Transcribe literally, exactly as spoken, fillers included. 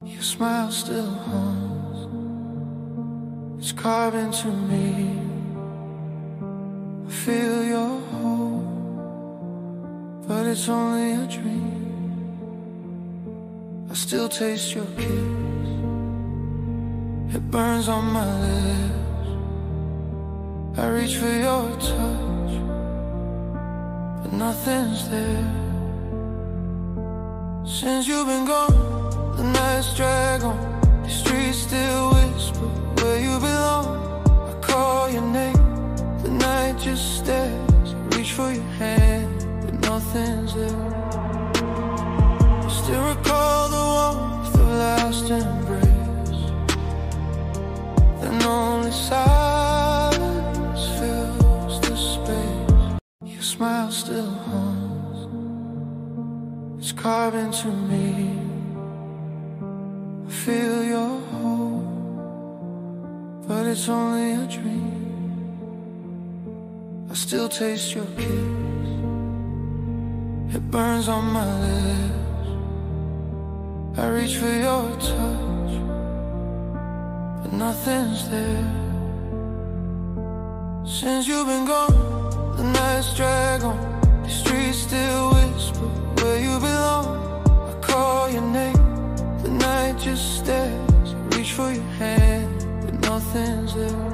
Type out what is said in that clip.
Your smile still haunts, it's carved into me. I feel your hold, but it's only a dream. I still taste your kiss, it burns on my lips. I reach for your touch, but nothing's there. Since you've been gone, the nights drag on, the streets still whisper where you belong. I call your name, the night just stares. I reach for your hand, but nothing's there. I still recall the warmth of last embrace, then only silence fills the space. Your smile still haunts, it's carved into me. I feel your hold, but it's only a dream. I still taste your kiss, it burns on my lips. I reach for your touch, but nothing's there. Since you've been gone, the nights drag on, the streets still whisper where you belong. I call your name, the night just stares. I reach for your hand, but nothing's there.